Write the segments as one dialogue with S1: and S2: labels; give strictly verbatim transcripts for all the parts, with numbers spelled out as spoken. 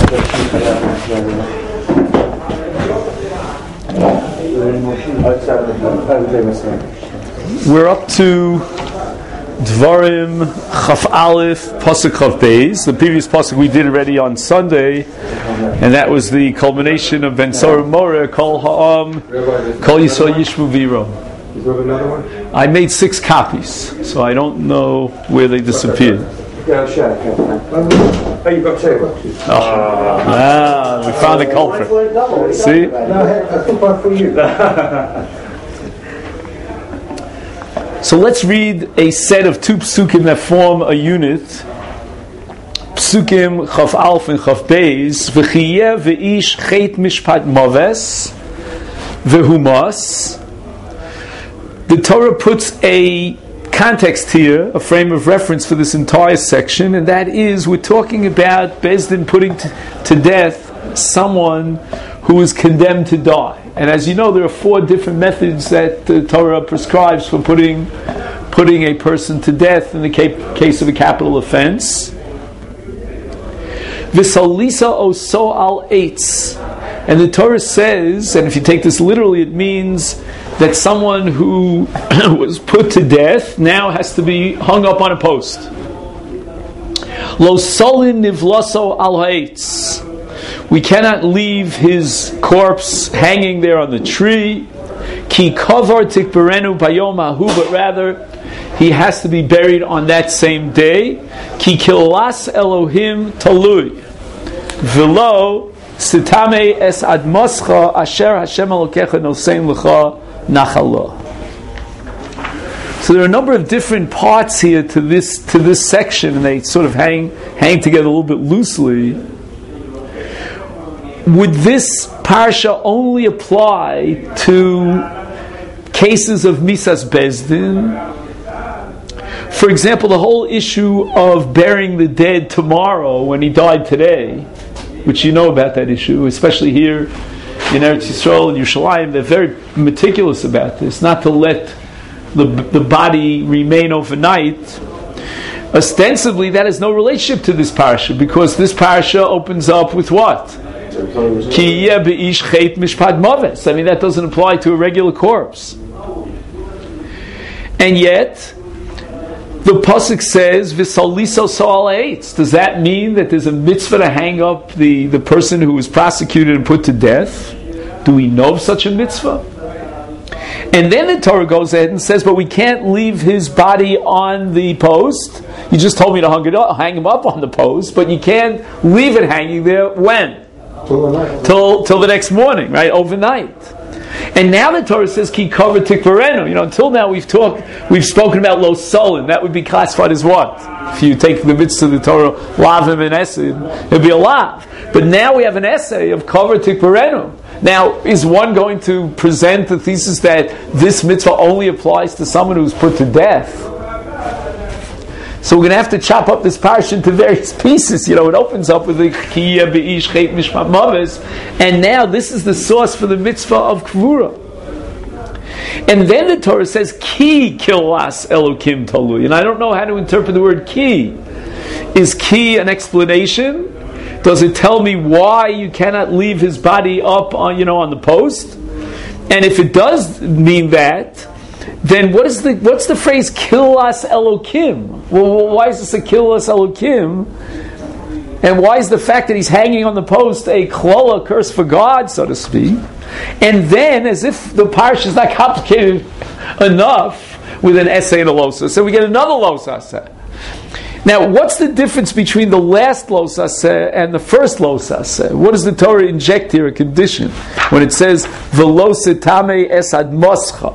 S1: We're up to Dvarim Chaf Aleph Pasuk Chaf Beis. The previous pasuk we did already on Sunday, and that was the culmination of Ben Sora Moreh Kol Ha'am Kol Yisrael Yishvu Viro.
S2: Is there another one?
S1: I made six copies, so I don't know where they disappeared.
S2: Yeah, sure. Oh, you got two.
S1: Oh. Ah, we found the culprit. See?
S2: No, I took one for you.
S1: So let's read a set of two psukim that form a unit. Psukim Chaf Aleph and Chaf Beis. V'chiyeh v'ish chet mishpat maves v'humas. The Torah puts a context here, a frame of reference for this entire section, and that is we're talking about Beis Din putting to, to death someone who is condemned to die. And as you know, there are four different methods that the Torah prescribes for putting putting a person to death in the ca- case of a capital offense. V'salisa oso al eitz. And the Torah says, and if you take this literally, it means that someone who was put to death now has to be hung up on a post. Lo solin nivlaso al ha'etz. We cannot leave his corpse hanging there on the tree. Ki kavar tikberenu bayom hahu, but rather he has to be buried on that same day. Ki kilas Elohim talui v'lo sitame es admoscha asher Hashem Elokecha nosein lecha nachala. So there are a number of different parts here to this to this section, and they sort of hang hang together a little bit loosely. Would this parsha only apply to cases of misas Beis Din? For example, the whole issue of burying the dead tomorrow when he died today, which you know about that issue, especially here in Eretz Yisrael and Yerushalayim, they're very meticulous about this, not to let the, the body remain overnight. Ostensibly, that has no relationship to this parsha, because this parsha opens up with what? I mean, that doesn't apply to a regular corpse. And yet, the pasuk says, "V'saliso so'al eitz." Does that mean that there's a mitzvah to hang up the, the person who was prosecuted and put to death? Do we know of such a mitzvah? And then the Torah goes ahead and says, "But we can't leave his body on the post. You just told me to hang it up, hang him up on the post, but you can't leave it hanging there when." Till till the next morning, right? Overnight. And now the Torah says ki cover tikvarenu. You know, until now we've talked, we've spoken about lo solin. That would be classified as what? If you take the mitzvah of the Torah, lavim and esid, it'd be a lav. But now we have an essay of cover tikvarenu. Now, is one going to present the thesis that this mitzvah only applies to someone who's put to death? So we're going to have to chop up this parsha into various pieces. You know, it opens up with the Kiyeh Be'ish Chet Mishpat Maves, and now this is the source for the mitzvah of Kvura. And then the Torah says, Ki Kilas Elokim Talui. And I don't know how to interpret the word Ki. Is Ki an explanation? Does it tell me why you cannot leave his body up on, you know, on the post? And if it does mean that, then what is the what's the phrase Kilas Elokim? Well, why is this a Kilas Elokim? And why is the fact that he's hanging on the post a klola, curse for God, so to speak? And then, as if the parsha is not complicated enough, with an essay and a losa, so we get another losaseh. Now, what's the difference between the last losaseh and the first losaseh? What does the Torah inject here, a condition, when it says v'lo sitame es admoscha?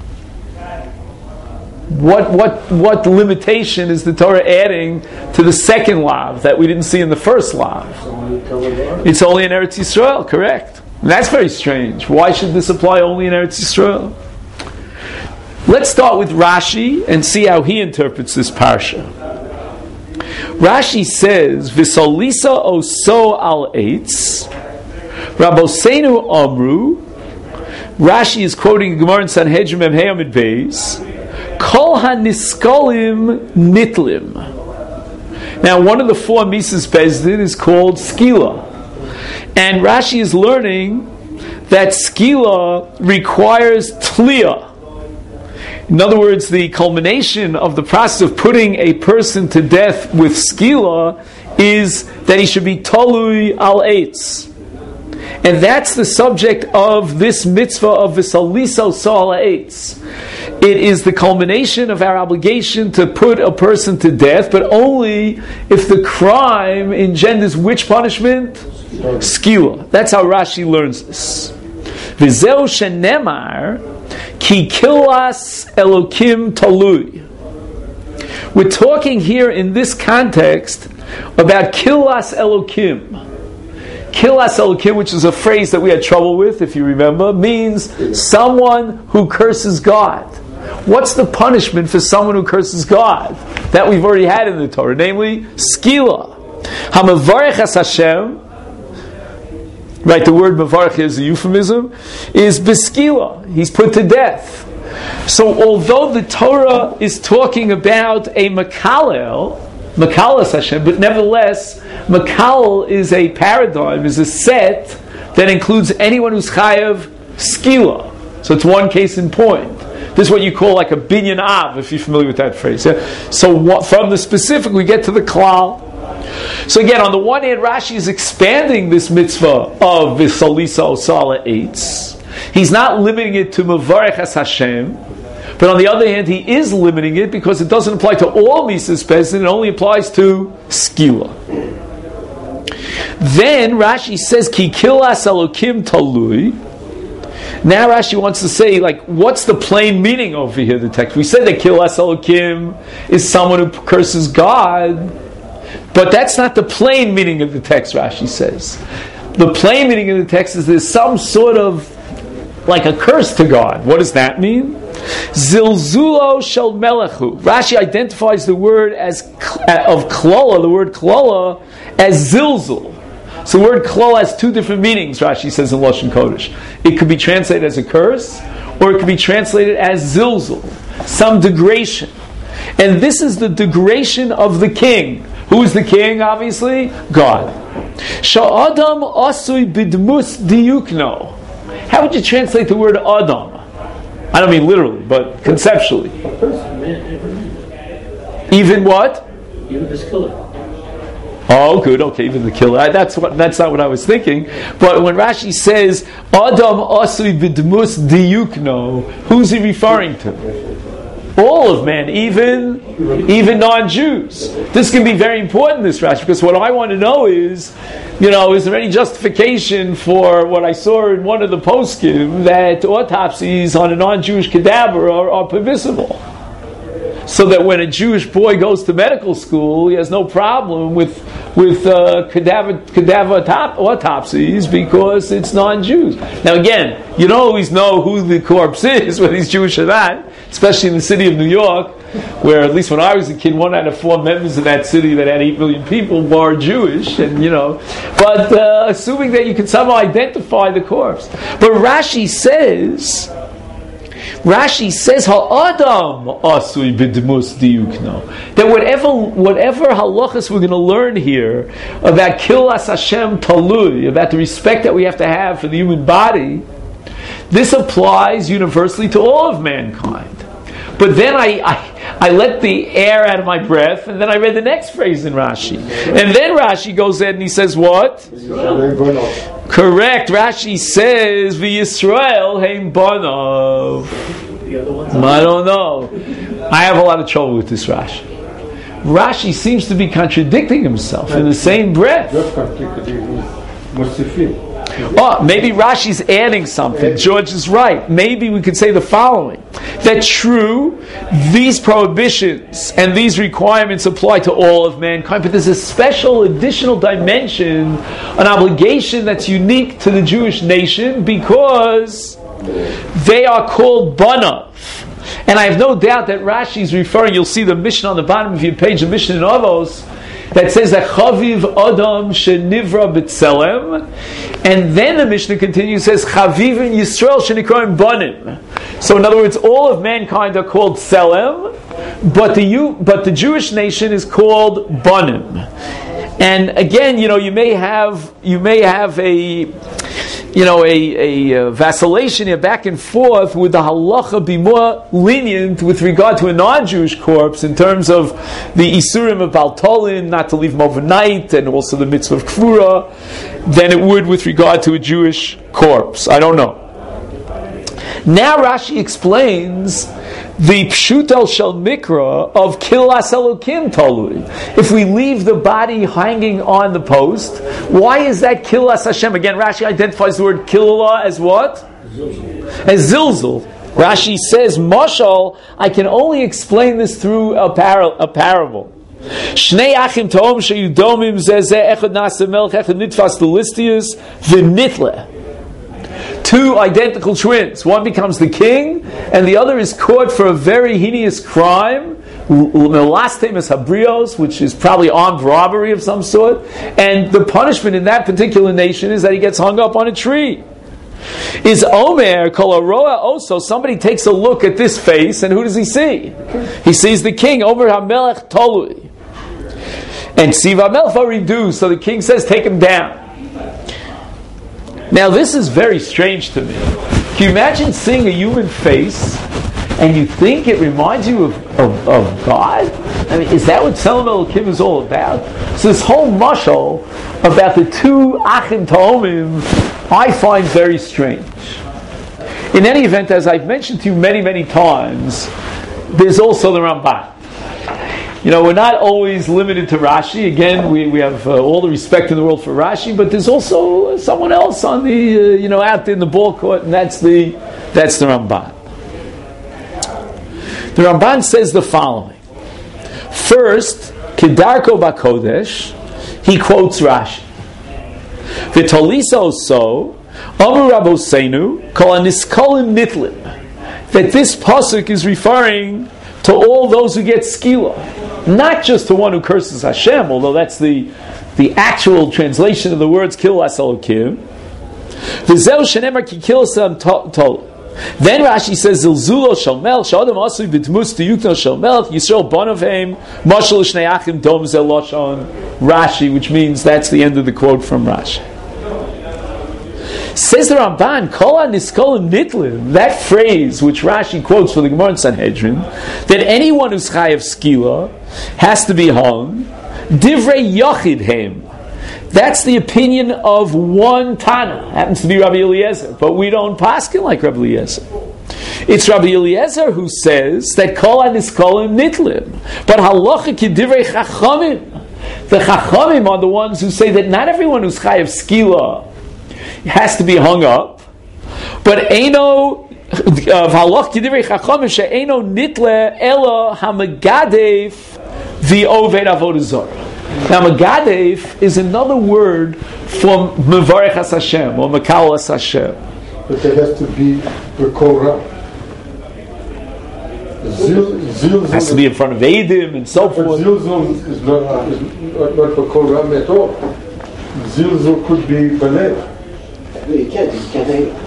S1: What what what limitation is the Torah adding to the second lav that we didn't see in the first lav? It's only in Eretz Yisrael, correct? And that's very strange. Why should this apply only in Eretz Yisrael? Let's start with Rashi and see how he interprets this parsha. Rashi says, "V'solisa oso al eitz, Rabosenu amru." Rashi is quoting Gemara in Sanhedrin Mem Hey Amid Beis. Kol haniskolim nitlim. Now, one of the four misas Beis Din is called skila. And Rashi is learning that skila requires tliya. In other words, the culmination of the process of putting a person to death with skila is that he should be tolui al eitz. And that's the subject of this mitzvah of v'saliso sal eitz. It is the culmination of our obligation to put a person to death, but only if the crime engenders which punishment? Skila. That's how Rashi learns this. V'zeu shenemar ki kilas elokim talui. We're talking here in this context about kilas elokim. Kilas elokim, which is a phrase that we had trouble with, if you remember, means someone who curses God. What's the punishment for someone who curses God? That we've already had in the Torah, namely skila. Hamavarech as Hashem. Right, the word mavarech is a euphemism, is beskila. He's put to death. So although the Torah is talking about a makalel, makalas Hashem, but nevertheless, makal is a paradigm, is a set that includes anyone who's chayav skila. So it's one case in point. This is what you call like a binyan av, if you're familiar with that phrase. Yeah? So what, from the specific, we get to the klal. So again, on the one hand, Rashi is expanding this mitzvah of V'salisa Osala Eitz. He's not limiting it to Mavarech as Hashem, but on the other hand, he is limiting it because it doesn't apply to all Mises Bezin, it only applies to Skila. Then Rashi says, Ki kilas elokim talui. Now Rashi wants to say, like, what's the plain meaning over here, the text? We said that kilas elokim is someone who curses God, but that's not the plain meaning of the text, Rashi says. The plain meaning of the text is there's some sort of, like a curse to God. What does that mean? Zilzulo shel melechu. Rashi identifies the word as of klola, the word klola, as zilzul. So the word klola has two different meanings, Rashi says in Lashon Kodesh. It could be translated as a curse, or it could be translated as zilzul, some degradation. And this is the degradation of the king. Who is the king, obviously? God. Sha'adam asui bidmus diyukno. How would you translate the word Adam? I don't mean literally, but conceptually. Even what?
S3: Even his killer.
S1: Oh, good. Okay, even the killer. That's what. That's not what I was thinking. But when Rashi says Adam asui bidmus diyukno, who's he referring to? All of man, even even non-Jews. This can be very important, this Rashi, because what I want to know is, you know, is there any justification for what I saw in one of the poskim that autopsies on a non-Jewish cadaver are, are permissible? So that when a Jewish boy goes to medical school, he has no problem with with uh, cadaver cadaver autop- autopsies because it's non-Jews. Now again, you don't always know who the corpse is, whether he's Jewish or not, especially in the city of New York, where at least when I was a kid, one out of four members of that city that had eight million people were Jewish, and you know, but uh, assuming that you can somehow identify the corpse. But Rashi says, Rashi says, "Ha'adam asui b'dmus diyukno." That whatever whatever halachas we're going to learn here about kilas Hashem talui, about the respect that we have to have for the human body, this applies universally to all of mankind. But then I, I I let the air out of my breath, and then I read the next phrase in Rashi, and then Rashi goes in and he says what? Correct. Rashi says, "V'Yisrael heim banav." I don't know. I have a lot of trouble with this Rashi. Rashi seems to be contradicting himself in the same breath. Oh, maybe Rashi's adding something. George is right. Maybe we could say the following: that true, these prohibitions and these requirements apply to all of mankind, but there's a special additional dimension, an obligation that's unique to the Jewish nation because they are called banav. And I have no doubt that Rashi is referring, you'll see the Mishnah on the bottom of your page, the Mishnah in Avos, that says that Chaviv Adam Shenivra B'Tselem, and then the Mishnah continues, says Chaviv in Yisrael Shenikroim Banim. So in other words, all of mankind are called Tselem, but the but the Jewish nation is called Banim. And again, you know, you may have you may have a you know a, a, a vacillation here back and forth. Would the halacha be more lenient with regard to a non-Jewish corpse in terms of the isurim of baltolin, not to leave them overnight, and also the mitzvah of kfura, than it would with regard to a Jewish corpse? I don't know. Now Rashi explains the pshutel shel mikra of kilas elokim tolui. If we leave the body hanging on the post, why is that kilas Hashem? Again, Rashi identifies the word kilala as what? As zilzul. Rashi says, Mashal, I can only explain this through a, par- a parable. Shnei achim to'om sheyudomim zeh echad nasa melech echad nitfas l'listius v'nitle. Two identical twins. One becomes the king, and the other is caught for a very heinous crime, melastemus habrios, which is probably armed robbery of some sort. And the punishment in that particular nation is that he gets hung up on a tree. Is Omer kol haroa also? Somebody takes a look at this face, and who does he see? He sees the king. Omer hamelech tolui, and Siva hamelech varidu. So the king says, "Take him down." Now this is very strange to me. Can you imagine seeing a human face and you think it reminds you of, of, of God? I mean, is that what Tzelem Elokim is all about? So this whole mashal about the two Achim Ta'omim I find very strange. In any event, as I've mentioned to you many, many times, there's also the Ramban. You know, we're not always limited to Rashi. Again, we, we have uh, all the respect in the world for Rashi, but there's also someone else on the, uh, you know, out there in the ball court, and that's the, that's the Ramban. The Ramban says the following. First, Kedarko Bakodesh, he quotes Rashi. V'tolisa so, Amar Rabosenu, Kol Aniskolim Nitlim. That this pasuk is referring to all those who get skila. Not just to one who curses Hashem, although that's the the actual translation of the words kilas elokim. V'zeu shenemar ki kilasam tol. Then Rashi says zilzulo shel melech she'adam asui b'dmus tiyukno shel melech Yisrael bonavim mashal shnei achim dom zel loshon Rashi, which means that's the end of the quote from Rashi. Says the Ramban, Kol HaNiskolim Nitlim, that phrase which Rashi quotes for the Gemara in Sanhedrin, that anyone who's chayav skila has to be hung, Divrei Yochid Hem. That's the opinion of one Tana. Happens to be Rabbi Eliezer, but we don't paskin like Rabbi Eliezer. It's Rabbi Eliezer who says that Kol HaNiskolim Nitlim, but halacha ki Divrei Chachamim. The Chachamim are the ones who say that not everyone who's chayav skila has to be hung up, but Eino V'halach Kidivrei Chachamim she'eino nitle ela hamagadev v'oved avodah zarah. Now magadev is another word for mevarech as Hashem or mekal as Hashem.
S3: But there has to be b'kol Zil, zil,
S1: has to be in front of Eidim and so forth.
S3: Zilzul is not is not, not b'kol ram at all. Zilzul could be b'lev.
S2: You can't, you can't.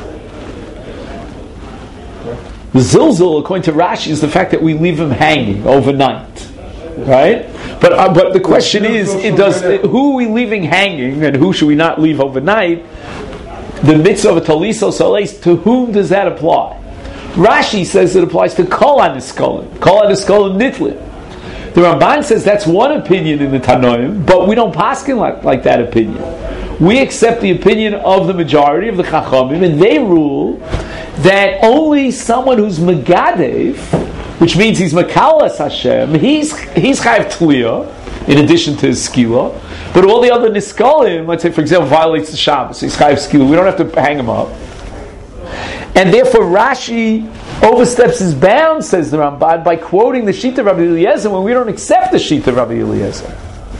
S1: The zilzul, according to Rashi, is the fact that we leave him hanging overnight, right? But uh, but the question is, it does uh, who are we leaving hanging, and who should we not leave overnight? The mitzvah of taliso soleis, to whom does that apply? Rashi says it applies to kol haniskolim, kol haniskolim nitlim. The Ramban says that's one opinion in the Tanoim, but we don't paskin like, like that opinion. We accept the opinion of the majority of the Chachamim, and they rule that only someone who's Megadev, which means he's Mekalas Hashem, he's he's Chayav Tliya, in addition to his Skila, but all the other Niskolim, let's say for example, violates the Shabbos, he's Chayav Skila, we don't have to hang him up. And therefore Rashi oversteps his bounds, says the Ramban, by quoting the Shita of Rabbi Eliezer when we don't accept the Shita of Rabbi Eliezer.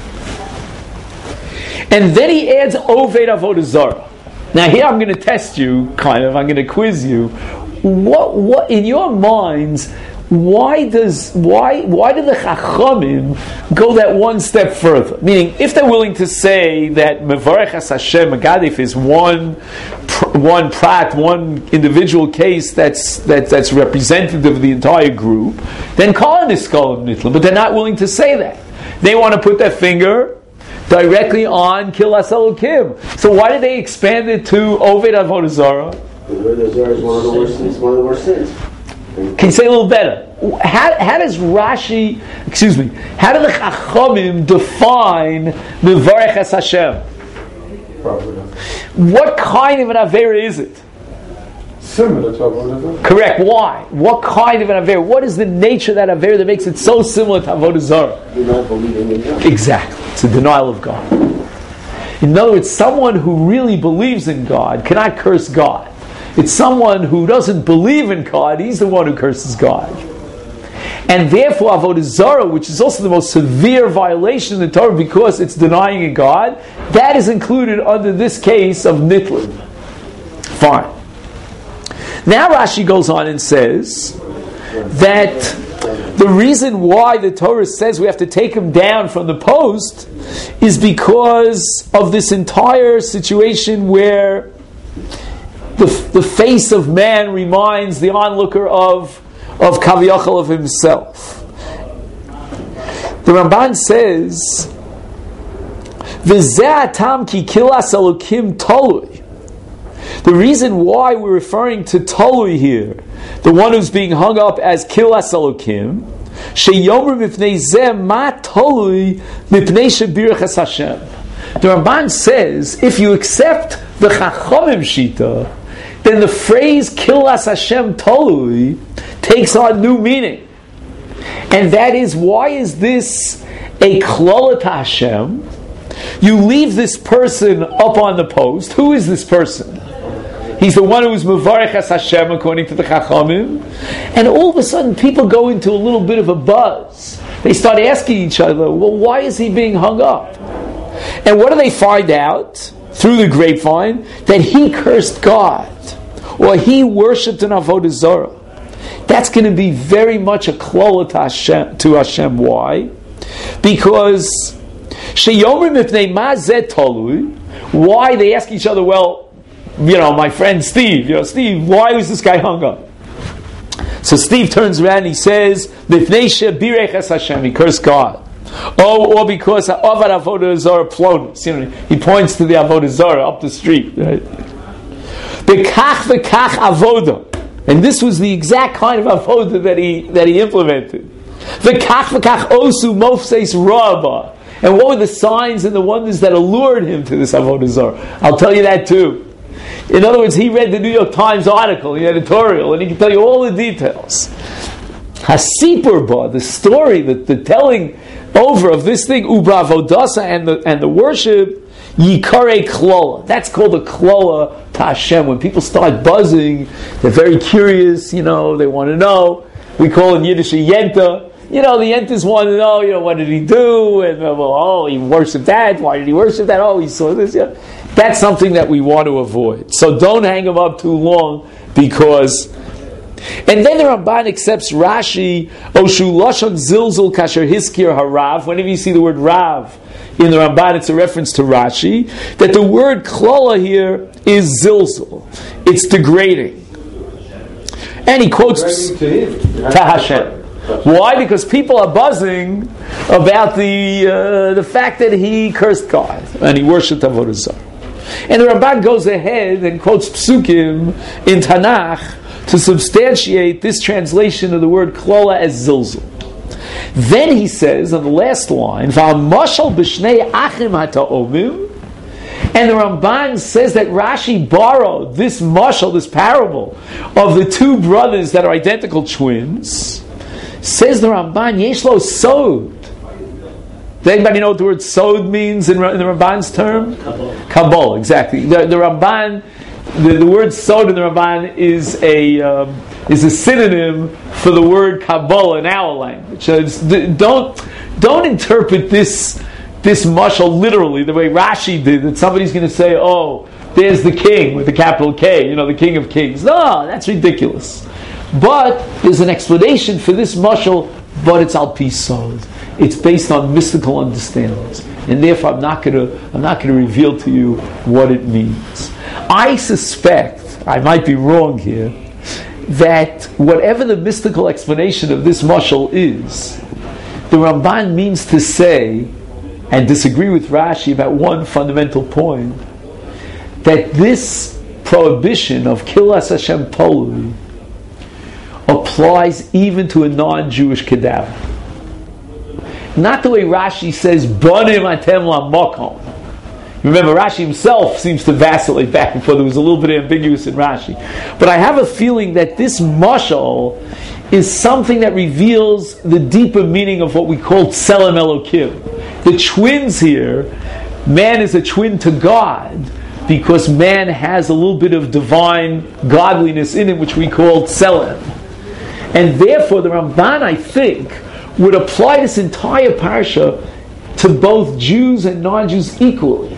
S1: And then he adds Oved Avodah Zarah. Now here I'm going to test you, kind of. I'm going to quiz you. What, what in your minds? Why does why why do the Chachamim go that one step further? Meaning, if they're willing to say that Mevarech As Hashem Megadif is one one prat, one individual case that's that, that's representative of the entire group, then call it Niskolim Nitla. But they're not willing to say that. They want to put their finger directly on Kilas Elokim. So why did they expand it to Oved Avodah Zarah?
S2: Avodah Zarah is one of the worst sins. One of the worst sins.
S1: Can you say a little better? How, how does Rashi, excuse me, how do the Chachamim define Mevarech Es Hashem? What kind of an Avera is it?
S3: Similar to Avodah Zarah.
S1: Correct. Why? What kind of an Avera? What is the nature of that Avera that makes it so similar to Avodah Zarah?
S2: You're not believing in God.
S1: Exactly. It's a denial of God. In other words, someone who really believes in God cannot curse God. It's someone who doesn't believe in God, he's the one who curses God. And therefore, Avodah Zarah, which is also the most severe violation in the Torah because it's denying a God, that is included under this case of Nitlin. Fine. Now Rashi goes on and says that the reason why the Torah says we have to take him down from the post is because of this entire situation where the, the face of man reminds the onlooker of of Kaviyachal of himself. The Ramban says, "V'zeh atam ki kilas elokim tolui." The reason why we're referring to tolui here, the one who's being hung up as kilas elokim, sheyomer mipnei zeh ma tolui mipnei shebirach es Hashem. The Ramban says, if you accept the Chachamim Shita, then the phrase kilas Hashem tolui takes on new meaning. And that is, why is this a klola to Hashem? You leave this person up on the post. Who is this person? He's the one who is Mevarech Es Hashem according to the Chachamim. And all of a sudden people go into a little bit of a buzz. They start asking each other, well, why is he being hung up? And what do they find out through the grapevine? That he cursed God, or he worshipped an Avodah Zarah. That's going to be very much a klola to Hashem, to Hashem. Why? Because sheyomer mipnei ma zeh tolui. Why? They ask each other, well, you know, my friend Steve, you know, Steve, why was this guy hung up? So Steve turns around and he says, mipnei shebirech es Hashem, he cursed God. Oh, or because Avad Avodah Zarah plonis. You know, he points to the Avodah Zarah up the street, right? Bekach v'kach avodah. And this was the exact kind of avodah that he that he implemented. V'kach v'kach osu mofseis rabba. And what were the signs and the wonders that allured him to this avodah zarah? I'll tell you that too. In other words, he read the New York Times article, the editorial, and he can tell you all the details. Hasipur ba, the story, the, the telling over of this thing, ubra vodasa, and the and the worship, Yikare klola. That's called a klola to Hashem. When people start buzzing, they're very curious, you know, they want to know. We call in Yiddish a yenta. You know, the yentas want to know, you know, what did he do? And, well, oh, he worshipped that. Why did he worship that? Oh, he saw this. Yeah. That's something that we want to avoid. So don't hang him up too long, because... And then the Ramban accepts Rashi, Oshu Lashon Zilzul Kasher Hiskir Harav. Whenever you see the word Rav in the Ramban, it's a reference to Rashi, that the word klola here is zilzul. It's degrading. And he quotes to Hashem. Why? Because people are buzzing about the uh, the fact that he cursed God and he worshipped Avodah Zarah. And the Ramban goes ahead and quotes psukim in Tanakh to substantiate this translation of the word klola as zilzul. Then he says on the last line, "V'amashal b'shnei achim hata'omim," and the Ramban says that Rashi borrowed this mashal, this parable of the two brothers that are identical twins. Says the Ramban, yesh lo sod. Does anybody know what the word sod means in, in the Ramban's term? Kabbalah, exactly. The, the Ramban, the, the word sod in the Ramban is a um, is a synonym for the word Kabbalah in our language. So don't don't interpret this this mashal literally the way Rashi did. That somebody's going to say, "Oh, there's the king with the capital K," you know, the King of Kings. No, that's ridiculous. But there's an explanation for this mashal, but it's al pi sod. It's based on mystical understandings, and therefore I'm not going to I'm not going to reveal to you what it means. I suspect, I might be wrong here, that whatever the mystical explanation of this mashal is, the Ramban means to say and disagree with Rashi about one fundamental point, that this prohibition of Kilas Hashem Tolui applies even to a non-Jewish cadaver. Not the way Rashi says, Banim atem la'makom. Remember, Rashi himself seems to vacillate back and forth. It was a little bit ambiguous in Rashi. But I have a feeling that this mashal is something that reveals the deeper meaning of what we call Tselem Elokim. The twins here, man is a twin to God because man has a little bit of divine godliness in him, which we call Tselem. And therefore, the Ramban, I think, would apply this entire parsha to both Jews and non-Jews equally.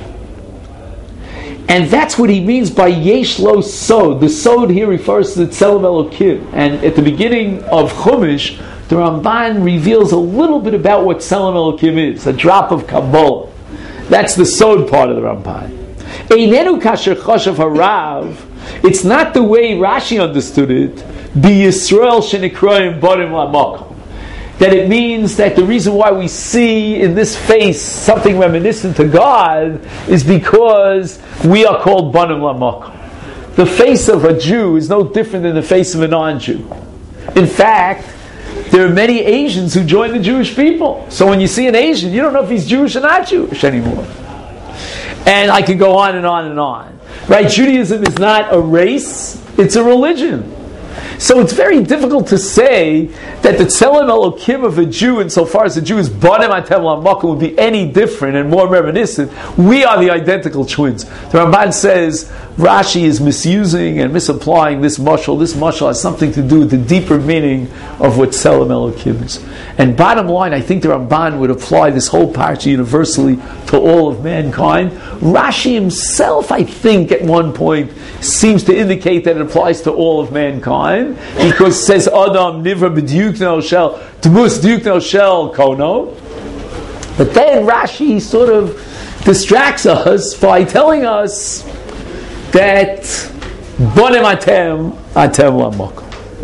S1: And that's what he means by Yesh Lo Sod. The Sod here refers to the Tselem Elokim. And at the beginning of Chumash, the Ramban reveals a little bit about what Tselem Elokim is, a drop of Kabbalah. That's the Sod part of the Ramban. Einenu kasher choshev harav. It's not the way Rashi understood it. Be Yisrael shenikroim barim la'makom. That it means that the reason why we see in this face something reminiscent to God is because we are called banim la'makom. The face of a Jew is no different than the face of a non-Jew. In fact, there are many Asians who join the Jewish people. So when you see an Asian, you don't know if he's Jewish or not Jewish anymore. And I can go on and on and on. Right? Judaism is not a race, it's a religion. So it's very difficult to say that the Tselem Elokim of a Jew, insofar as a Jew is Banim Atem La'makom, would be any different and more reminiscent. We are the identical twins. The Ramban says Rashi is misusing and misapplying this mashal. This mashal has something to do with the deeper meaning of what Tselem Elokim is. And bottom line, I think the Ramban would apply this whole parsha universally to all of mankind. Rashi himself, I think, at one point seems to indicate that it applies to all of mankind, because it says Adam nivra b'diuk no shel t'mus diuk no shel kono. But then Rashi sort of distracts us by telling us that bonim atem atem la'makom.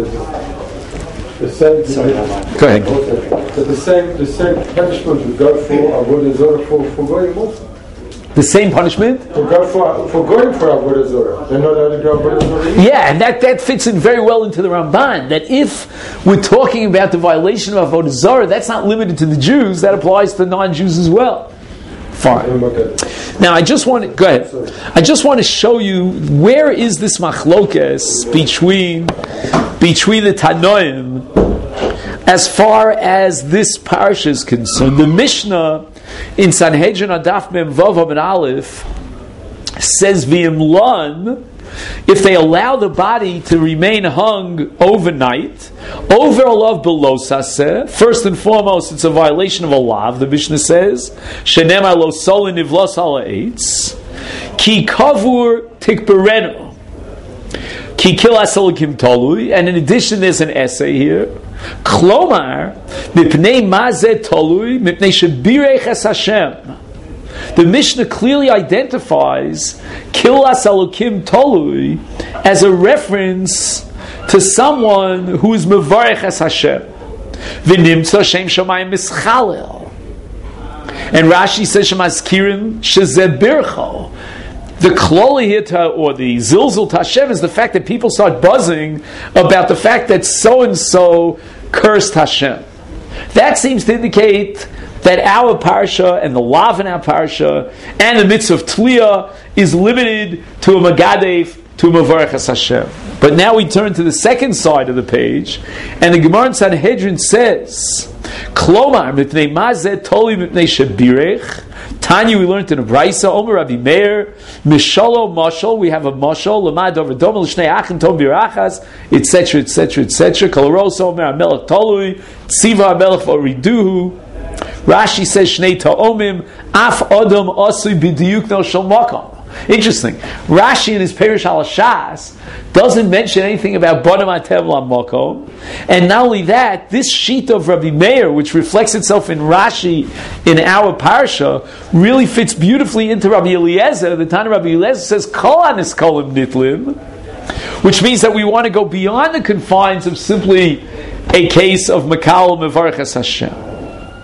S3: The same,
S1: Sorry, go ahead.
S3: The, the same, the same punishment we got for Avodah Zarah for for going also.
S1: The same punishment?
S3: For God for for going for Avodah Zarah. They're not allowed to do Avodah Zarah.
S1: Yeah, and that, that fits in very well into the Ramban. That if we're talking about the violation of Avodah Zarah, that's not limited to the Jews. That applies to non-Jews as well. Fine. Now, I just want to go ahead. I just want to show you where is this machlokes between between the Tanoim as far as this parsha is concerned. The Mishnah in Sanhedrin Adaf Mem Vav and Aleph says v'imlan, if they allow the body to remain hung overnight, over a lav below saseh, first and foremost, it's a violation of a lav. The Mishnah says, shenemar lo solin nivlos ala eitz, ki kavur tikberenu, ki kilas elokim tolui, and in addition there's an essay here, klomar, mipnei mazeh tolui, mipnei shebirech es Hashem. The Mishnah clearly identifies Kilas Elokim Tolui as a reference to someone who is Mevarech es Hashem. V'nimtza Shem Shamayim Mischalel. And Rashi says Shemaskirim Shezeh Bircho. The kloli here, to, or the zilzul to Hashem, is the fact that people start buzzing about the fact that so-and-so cursed Hashem. That seems to indicate that our parsha and the lav in our parsha and the mitzvah of Tliya is limited to a Magadef, to a Mavarech es Hashem. But now we turn to the second side of the page, and the Gemara in Sanhedrin says, Klomar, mipnei mazeh toli mipnei shebirech. Tanya, we learned in a Brisa, Omer Rabbi Meir, Mishalo Mashal, we have a Mashal, Lamad over Dom, L'shnei Achim Tom Birachas, et cetera, et cetera, et cetera. Kalaros Omer Amelech Tolui, Tziva Amelech Oriduhu. Rashi says Shnei Ta'omim, Af Adam Asui B'diyuk No Shal Makam. Interesting. Rashi in his Perish Al Shas doesn't mention anything about Banim Atem La'makom, and not only that, this sheet of Rabbi Meir, which reflects itself in Rashi in our parsha, really fits beautifully into Rabbi Eliezer. The time Rabbi Eliezer says Kol Anis Kolim Nitlim, which means that we want to go beyond the confines of simply a case of Makal Mevarech es Hashem.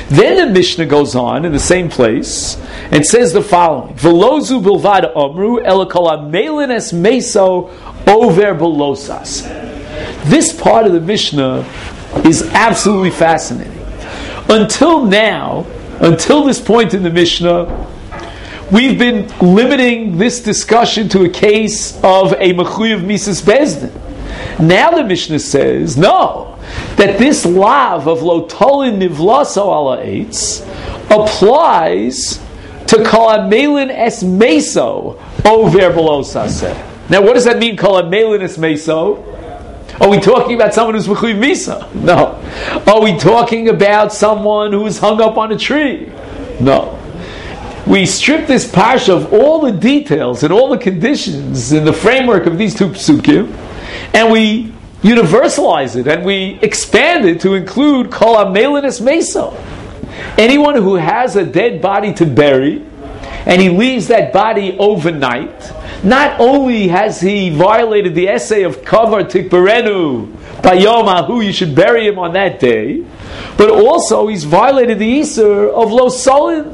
S1: Then the Mishnah goes on in the same place and says the following: Velozu bilvad omru elakol hamelin es meso over belosas. This part of the Mishnah is absolutely fascinating. Until now, until this point in the Mishnah, we've been limiting this discussion to a case of a mechuyev misas bezdin. Now the Mishnah says, no, that this lav of lo tolin nivlaso ala eitz applies to kol hamelin es meso over below saseh. Now what does that mean, kol hamelin es meso? Are we talking about someone who's mechuyev misa? No. Are we talking about someone who's hung up on a tree? No. We strip this parsha of all the details and all the conditions in the framework of these two psukim, and we universalize it and we expand it to include kol hamelin es meso. Anyone who has a dead body to bury and he leaves that body overnight, not only has he violated the essay of kavar tikbarenu bayom ahu, you should bury him on that day, but also he's violated the iser of lo solin.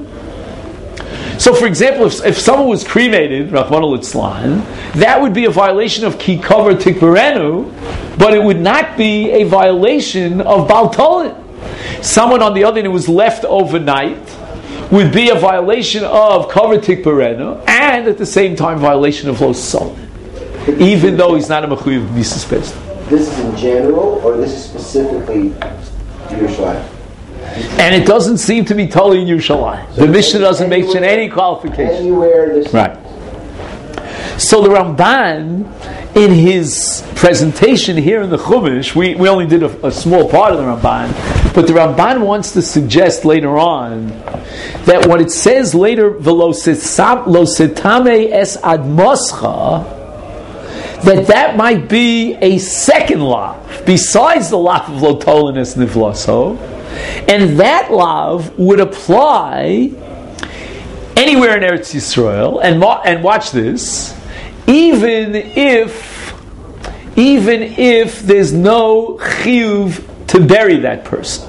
S1: So, for example, if, if someone was cremated, Rachmana litzlan, that would be a violation of ki kavar tikbarenu, but it would not be a violation of bal tolin. Someone, on the other hand, who was left overnight would be a violation of kavar tikbarenu, and at the same time violation of lo solin, even though he's not a mechuyev misas bezdin.
S2: This is in general, or this is specifically Yerushalayim?
S1: And it doesn't seem to be totally in Yerushalayim. So the Mishnah doesn't mention any qualification.
S2: Anywhere this
S1: right. So the Ramban, in his presentation here in the Chumash, we, we only did a, a small part of the Ramban, but the Ramban wants to suggest later on that what it says later, "V'lo sitame es ad moscha," that that might be a second lav, besides the lav of lo tolin es nivlaso, and that lav would apply anywhere in Eretz Yisrael, and and watch this, even if even if there's no chiyuv to bury that person.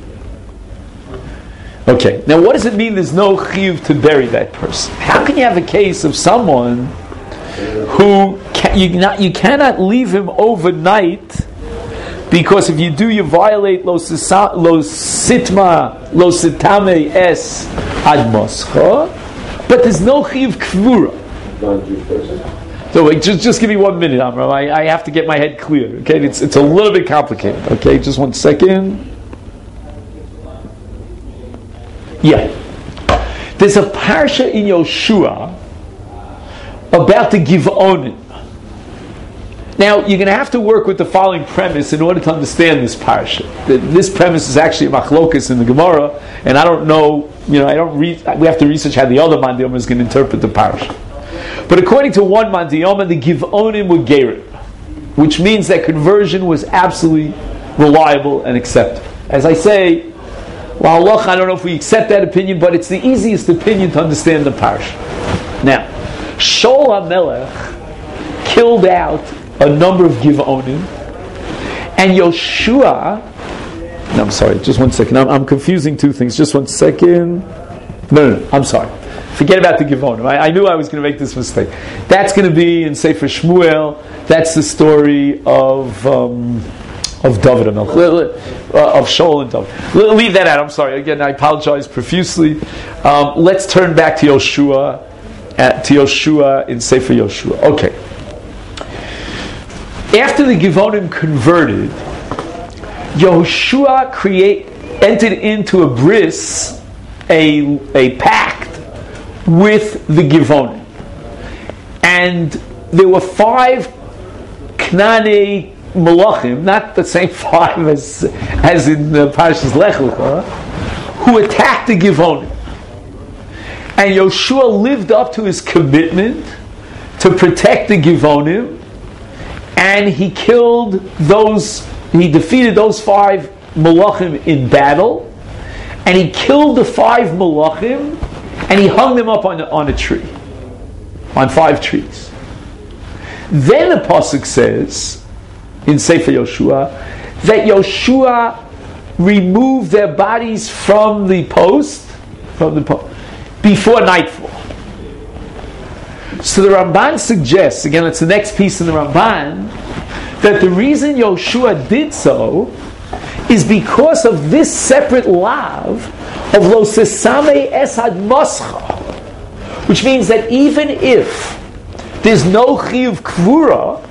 S1: Okay, now what does it mean there's no chiyuv to bury that person? How can you have a case of someone who can, you not you cannot leave him overnight, because if you do, you violate lo sitma lo sitame es ad moscha, but there's no chiyuv kvura.
S2: Non-Jewish person.
S1: So wait, just just give me one minute, Amram. I, I have to get my head clear. Okay, it's it's a little bit complicated. Okay, just one second. Yeah, there's a parsha in Yoshua about the Givonim. Now, you're going to have to work with the following premise in order to understand this parsha. This premise is actually a machlokas in the Gemara, and I don't know, you know, I don't read, we have to research how the other Mandiyoma is going to interpret the parsha. But according to one Mandiyoma, the Givonim were Gerim, which means that conversion was absolutely reliable and acceptable. As I say, well, Allah, I don't know if we accept that opinion, but it's the easiest opinion to understand the parsha. Now, Shaul HaMelech killed out a number of Givonim, and Yoshua, no, I'm sorry, just one second, I'm, I'm confusing two things, just one second, no, no, no, I'm sorry, forget about the Givonim, I, I knew I was going to make this mistake. That's going to be in Sefer Shmuel, that's the story of, um, of David HaMelech, uh, of Shaul and David. Leave that out, I'm sorry, again, I apologize profusely. Um, let's turn back to Yoshua, at, to Yoshua in Sefer Yoshua. Okay. After the Givonim converted, Yehoshua create, entered into a bris, a, a pact with the Givonim. And there were five Knanei Malachim, not the same five as, as in the Parashas Lech Lecha, who attacked the Givonim. And Yehoshua lived up to his commitment to protect the Givonim, and he killed those, he defeated those five Malachim in battle, and he killed the five Malachim, and he hung them up on, on a tree, on five trees. Then the Pasuk says, in Sefer Yoshua, that Yoshua remove their bodies from the post, from the post, before nightfall. So the Ramban suggests, again, it's the next piece in the Ramban, that the reason Yoshua did so is because of this separate lav of lo sesame esad moscha, which means that even if there's no chiyuv kvura,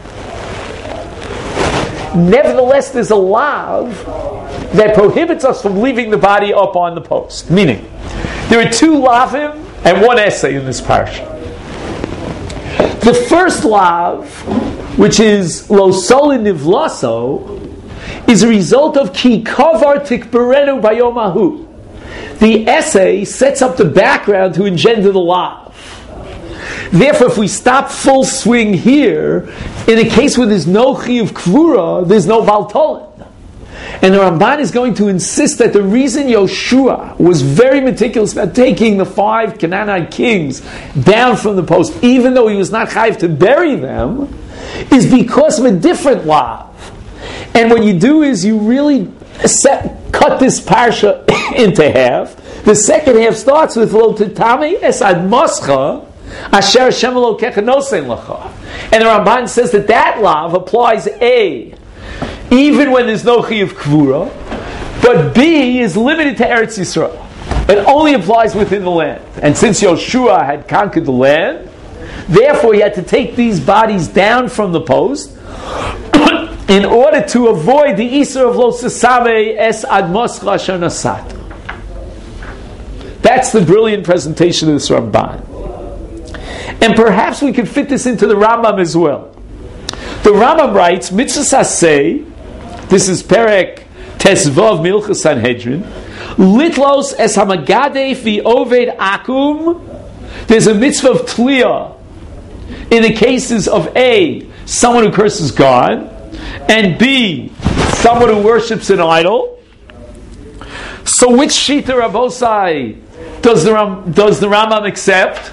S1: nevertheless there's a lav that prohibits us from leaving the body up on the post. Meaning, there are two lavim and one essay in this parsha. The first lav, which is lo soli nivlaso, is a result of ki kavar tikberenu bayomahu. The essay sets up the background to engender the lav. Therefore, if we stop full swing here, in a case where there's no chiyuv kvura, there's no valtolin. And the Ramban is going to insist that the reason Yoshua was very meticulous about taking the five Canaanite kings down from the post, even though he was not chayiv to bury them, is because of a different lav. And what you do is you really set, cut this parsha into half. The second half starts with lo titami esad moscha asher Hashem Elokecha nosein lecha. And the Ramban says that that lav applies A, even when there's no chiyuv kvura, but B is limited to Eretz Yisrael. It only applies within the land. And since Yoshua had conquered the land, therefore he had to take these bodies down from the post in order to avoid the Isur of lo sesame es ad moscha asher nasat. That's the brilliant presentation of this Ramban. And perhaps we could fit this into the Rambam as well. The Rambam writes, Mitzvah Saseh, this is Perek Tesvav Milchas Sanhedrin, Litlos es hamagadeh fi oved akum. There's a mitzvah of tliyah in the cases of A, someone who curses God, and B, someone who worships an idol. So which Shita Rabosai does the, Ram, does the Rambam accept?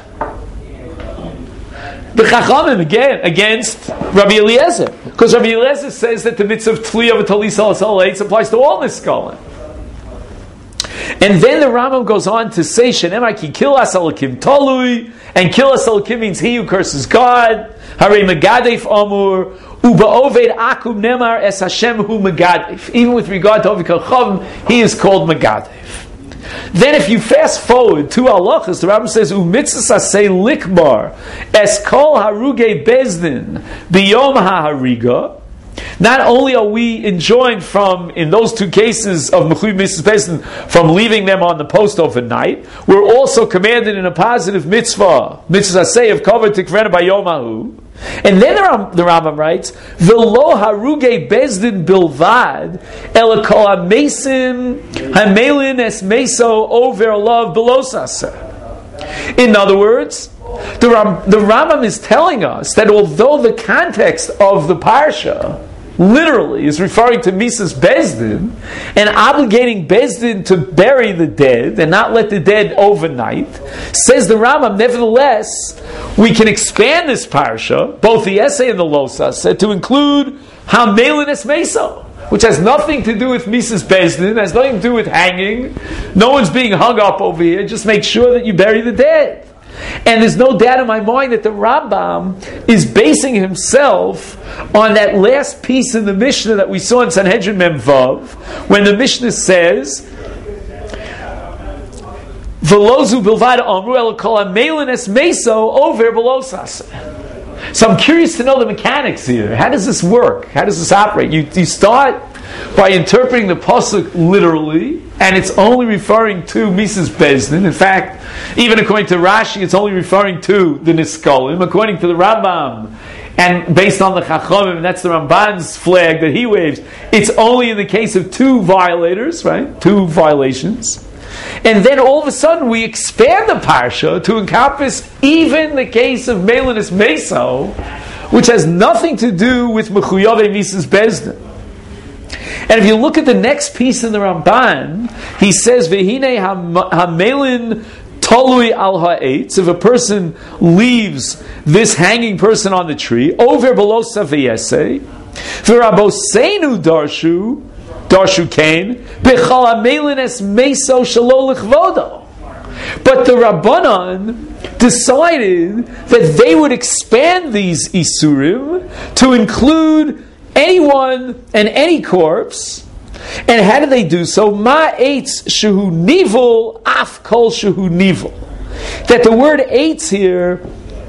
S1: The Chachamim again against Rabbi Eliezer, because Rabbi Eliezer says that the mitzvah of Tliyah v'Talis al Eitz applies to all Niskalim. And then the Rambam goes on to say, "Shenemar ki kilas alakim tolui," and kilas alakim means he who curses God. Harei megadef amur uba oved akum nemar es Hashem hu megadef. Even with regard to Ovid Kachavim, he is called megadef. Then if you fast forward to halachas, the Rambam says, "Umitzvah say likbar es kol haruge bezdin biyom hahariga." Not only are we enjoined from, in those two cases of mechuyev mitzvahs bezdin, from leaving them on the post overnight, we're also commanded in a positive mitzvah, mitzvah say of cover tikrena bayomahu. And then the, Ram, the Rambam writes, "V'lo haruge bezdin bilvad el kol hamesim hamelin es meso over love belosasa." In other words, the, Ram, the Rambam is telling us that although the context of the parsha literally is referring to Mises Bezdin and obligating Bezdin to bury the dead and not let the dead overnight, says the Rambam, nevertheless, we can expand this parsha, both the essay and the losas, to include Hamelin es Meso, which has nothing to do with Mises Bezdin, has nothing to do with hanging. No one's being hung up over here. Just make sure that you bury the dead. And there's no doubt in my mind that the Rambam is basing himself on that last piece in the Mishnah that we saw in Sanhedrin Mem Vav, when the Mishnah says, "Velozu bilvad amru el kol hamelin es meso over belosas." So I'm curious to know the mechanics here. How does this work? How does this operate? You, you start by interpreting the pasuk literally, and it's only referring to Mises Bezdin. In fact, even according to Rashi, it's only referring to the Niskalim. According to the Rambam, and based on the Chachamim, that's the Ramban's flag that he waves, it's only in the case of two violators, right? Two violations. And then all of a sudden we expand the parsha to encompass even the case of Melinis Meso, which has nothing to do with Mechuyave Mises Bezdin. And if you look at the next piece in the Ramban, he says, "V'hine hamelin tolui al ha'etz." If a person leaves this hanging person on the tree, over below saviyese, v'raboseinu darshu Darshu Kain, Bechal HaMeilin Es Meso Shelo L'Chvodo. But the Rabbanan decided that they would expand these Isurim to include anyone and any corpse. And how did they do so? Ma eitz shehu nivul af kol shehu nivul. That the word eitz here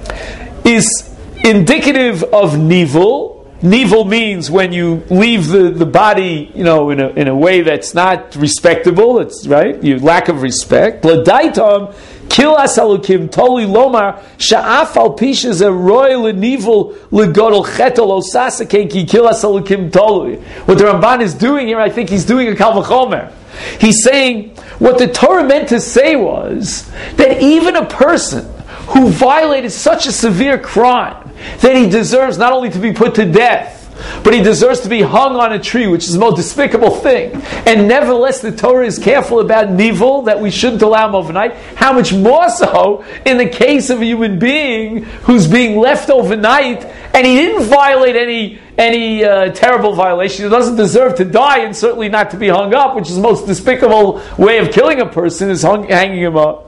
S1: is indicative of nivul. Nivul means when you leave the, the body, you know, in a in a way that's not respectable. It's right, you lack of respect. L'daitam kilas alukim toli lomar sha'af al pishes a royal nivul legodol chetel osasake ki kilas alukim toli. What the Ramban is doing here, I think he's doing a kal v'chomer. He's saying what the Torah meant to say was that even a person who violated such a severe crime that he deserves not only to be put to death, but he deserves to be hung on a tree, which is the most despicable thing. And nevertheless, the Torah is careful about nivul, that we shouldn't allow him overnight. How much more so in the case of a human being who's being left overnight, and he didn't violate any any uh, terrible violation. He doesn't deserve to die, and certainly not to be hung up, which is the most despicable way of killing a person, is hung, hanging him up.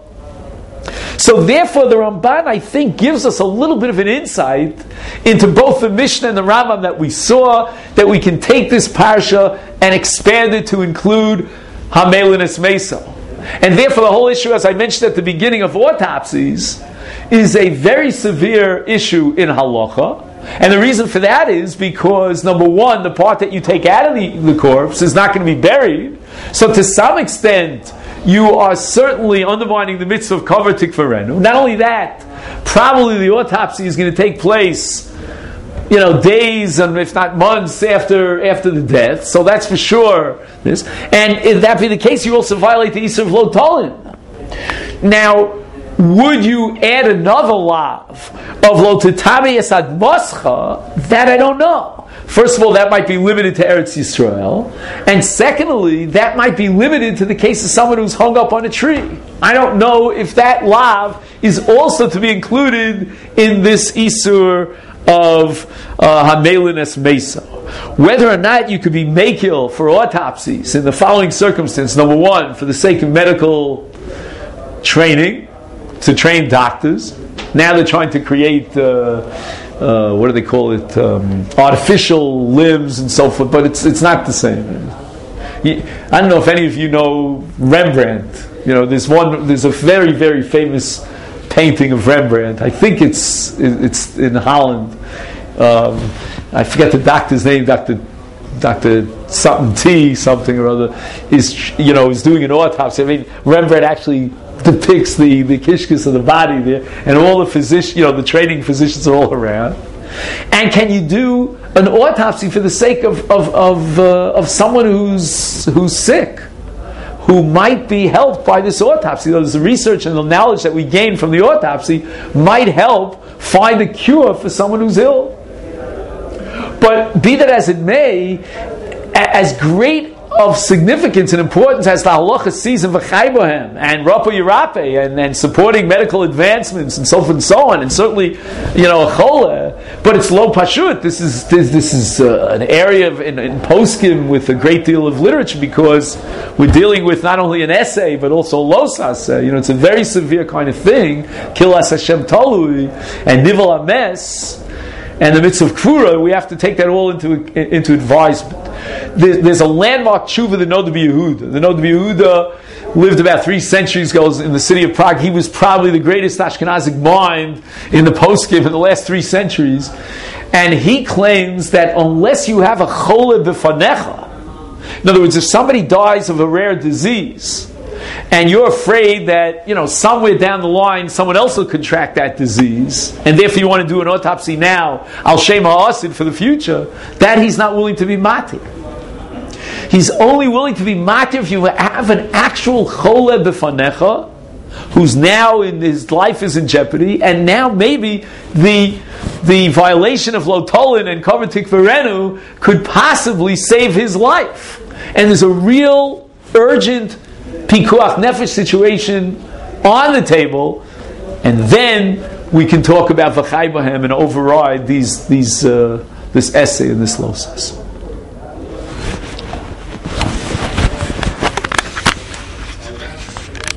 S1: So therefore the Ramban, I think, gives us a little bit of an insight into both the Mishnah and the Rambam that we saw, that we can take this parsha and expand it to include HaMeilin Es Meso. And therefore the whole issue, as I mentioned at the beginning, of autopsies is a very severe issue in halacha. And the reason for that is because, number one, the part that you take out of the, the corpse is not going to be buried. So to some extent, you are certainly undermining the mitzvah of cover tikvarenu. Not only that, probably the autopsy is going to take place, you know, days and if not months after after the death. So that's for sure. This, and if that be the case, you also violate the Isur of Lo Tolin. Now, would you add another lav of Lo Tetami Esad Moscha? That I don't know. First of all, that might be limited to Eretz Yisrael. And secondly, that might be limited to the case of someone who's hung up on a tree. I don't know if that lav is also to be included in this Isur of uh, HaMeilin Es Meso. Whether or not you could be makil for autopsies in the following circumstance. Number one, for the sake of medical training, to train doctors. Now they're trying to create... Uh, Uh, what do they call it? Um, artificial limbs and so forth, but it's it's not the same. I don't know if any of you know Rembrandt. You know, there's one. There's a very very famous painting of Rembrandt. I think it's it's in Holland. Um, I forget the doctor's name. Doctor Doctor something T something or other is you know is doing an autopsy. I mean, Rembrandt actually depicts the, the kishkas of the body there, and all the physicians, you know, the training physicians are all around. And can you do an autopsy for the sake of of of, uh, of someone who's who's sick, who might be helped by this autopsy? There's the research and the knowledge that we gain from the autopsy might help find a cure for someone who's ill. But be that as it may, as great of significance and importance as the halacha sees in V'chai Bohem and Rapo Yirape and, and supporting medical advancements and so forth and so on, and certainly, you know, a chola, but it's lo pashut. This is this, this is uh, an area of, in, in poskim with a great deal of literature, because we're dealing with not only an essay but also losas. You know, it's a very severe kind of thing. Kilas Hashem Tolui and Nivel Ames and the mitzvah of Kfura. We have to take that all into into advisement. There's a landmark tshuva, the Noda B'Yehuda. The Noda B'Yehuda lived about three centuries ago in the city of Prague. He was probably the greatest Ashkenazic mind in the poskim in the last three centuries. And he claims that unless you have a chole b'fanecha, in other words, if somebody dies of a rare disease, and you're afraid that, you know, somewhere down the line someone else will contract that disease, and therefore you want to do an autopsy now, al shem ha'asid, for the future, that he's not willing to be matir. He's only willing to be matir if you have an actual chole b'fanecha, who's now in his life is in jeopardy, and now maybe the the violation of Lo Tolin and Kover Tikvarenu could possibly save his life. And there's a real urgent pikuach nefesh situation on the table, and then we can talk about V'chai Bohem and override these these uh, this essay and this losas.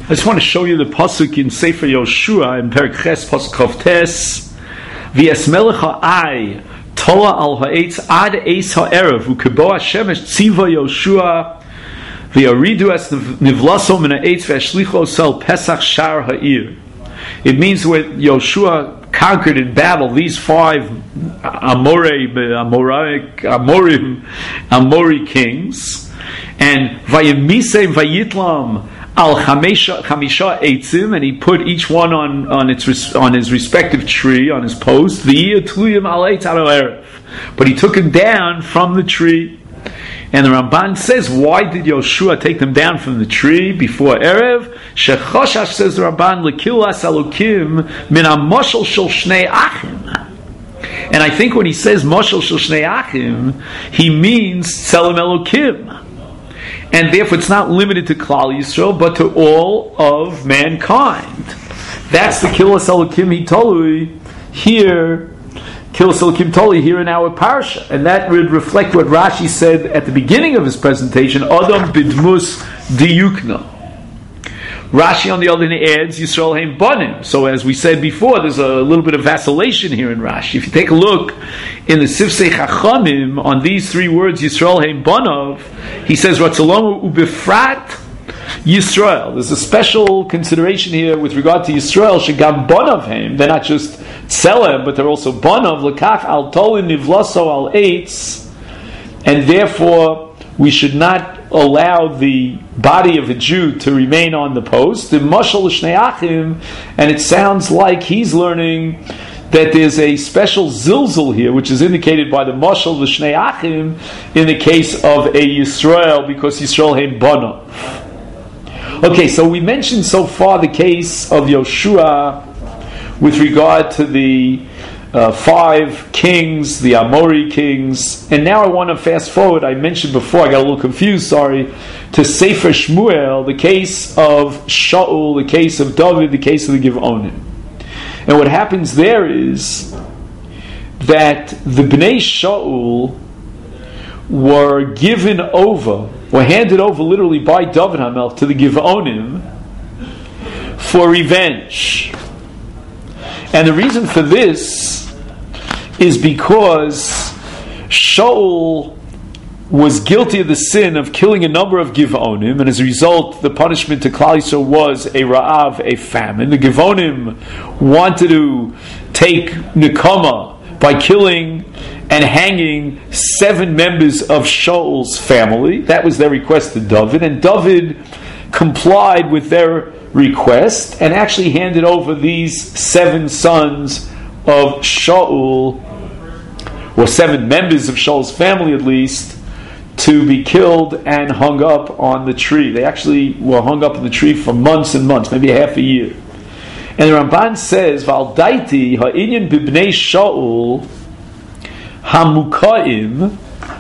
S1: I just want to show you the pasuk in Sefer Yoshua in Perek Ches pasuk Chav Tes. V'es melech ha'ai tola al ha'etz ad eis ha'erev u'kebo ha'shemesh tziva Yoshua v'yaridu es nivlaso min ha'etz v'ashlicho sel pesach shar ha'ir. It means when Yoshua conquered in battle these five Amorei, Amorei, Amorim, Amori kings, and Vayemisei Vayitlam al Chamisha Chamisha Eitzim, and he put each one on on its on his respective tree, on his post. V'yituyim al Eitz Ado Erev, but he took them down from the tree. And the Ramban says, why did Yoshua take them down from the tree before Erev? Shechoshash, says the Ramban, Lekilas Elokim min ha-moshel shel shnei achim. And I think when he says moshel shel shnei achim, he means tzelem Elokim. And therefore it's not limited to Klal Yisrael, but to all of mankind. That's the Kilas Elokim Hitolui here. Kilas Elokim Toli here in our parsha, and that would reflect what Rashi said at the beginning of his presentation. Adam bidmus diyukna. Rashi, on the other hand, adds Yisrael heim banim. So, as we said before, there's a little bit of vacillation here in Rashi. If you take a look in the Sifsei Chachamim on these three words, Yisrael heim banav, he says Ratzalomu ubefrat Yisrael. There's a special consideration here with regard to Yisrael. Shegam banav heim. They're not just tzelem, but they're also banav. Lekach al tolin nivlaso al eitz, and therefore we should not allow the body of a Jew to remain on the post. The mashal l'shnei achim, and it sounds like he's learning that there's a special zilzul here, which is indicated by the mashal l'shnei achim in the case of a Yisrael, because Yisrael heim banav. Okay, so we mentioned so far the case of Yoshua with regard to the uh, five kings, the Amori kings, and now I want to fast forward. I mentioned before, I got a little confused, sorry, to Sefer Shmuel, the case of Shaul, the case of David, the case of the Givonim. And what happens there is that the Bnei Shaul were given over, were handed over literally by David HaMelech to the Givonim for revenge. And the reason for this is because Shaul was guilty of the sin of killing a number of Givonim, and as a result, the punishment to Klal Yisrael was a Ra'av, a famine. The Givonim wanted to take Nekama by killing and hanging seven members of Shaul's family. That was their request to David, and David complied with their request and actually handed over these seven sons of Shaul, or seven members of Shaul's family at least, to be killed and hung up on the tree. They actually were hung up on the tree for months and months, maybe half a year. And the Ramban says, Val daiti ha'inyan bibnei Shaul hamukaim.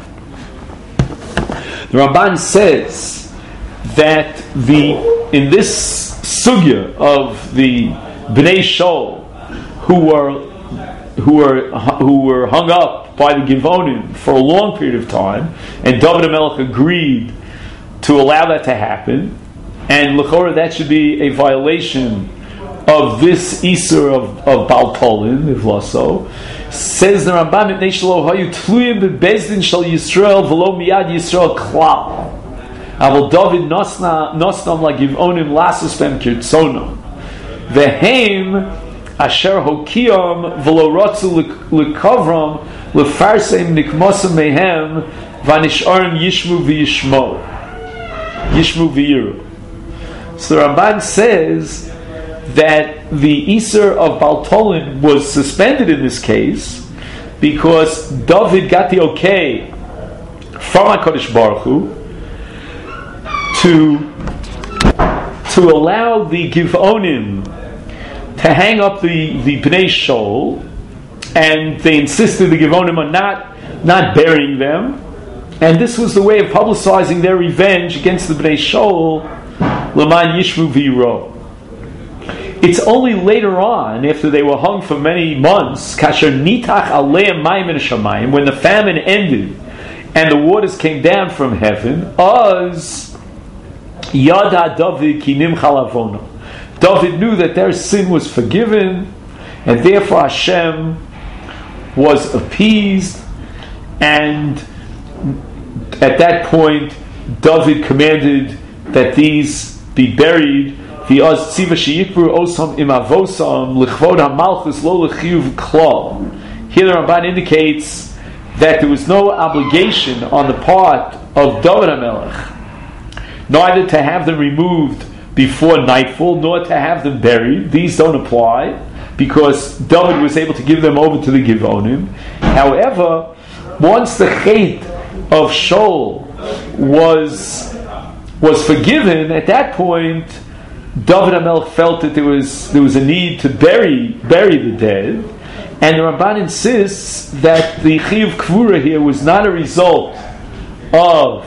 S1: The Ramban says that the in this sugya of the Bnei Shaul who were who were who were hung up by the Givonim for a long period of time, and David HaMelech agreed to allow that to happen, and l'chora that should be a violation of this Isur of, of Baal Tolin, if laso. Says the Rambam, Mitnei shelo hayu tluyim bebezdin shel Yisrael v'lo miyad Yisrael klal. Aval David nosna nosnam lagivonim lasus bem kirtzonam. Vehem asher hokiyam v'lo ratzu lekavram lefarsem nikmosam mehem vanisharim yishmu v'yishmo yishmu v'yiru. So the Ramban says that the Isur of Baal Tolin was suspended in this case because David got the okay from HaKadosh Baruch Hu to to allow the Givonim to hang up the, the Bnei Shaul, and they insisted the Givonim on not, not burying them, and this was the way of publicizing their revenge against the Bnei Shaul, L'man Yishmu V'yiro. It's only later on, after they were hung for many months, Kasher Nitach Aleim Mayim min Shamayim, when the famine ended and the waters came down from heaven, Oz Yada David ki nimchal avono. David knew that their sin was forgiven, and therefore Hashem was appeased, and at that point David commanded that these be buried. Here the Ramban indicates that there was no obligation on the part of David HaMelech neither to have them removed before nightfall nor to have them buried. These don't apply because David was able to give them over to the Givonim. However, once the Chet of Shaul was was forgiven, at that point David HaMelech felt that there was there was a need to bury bury the dead, and the Ramban insists that the Chiyuv Kvura here was not a result of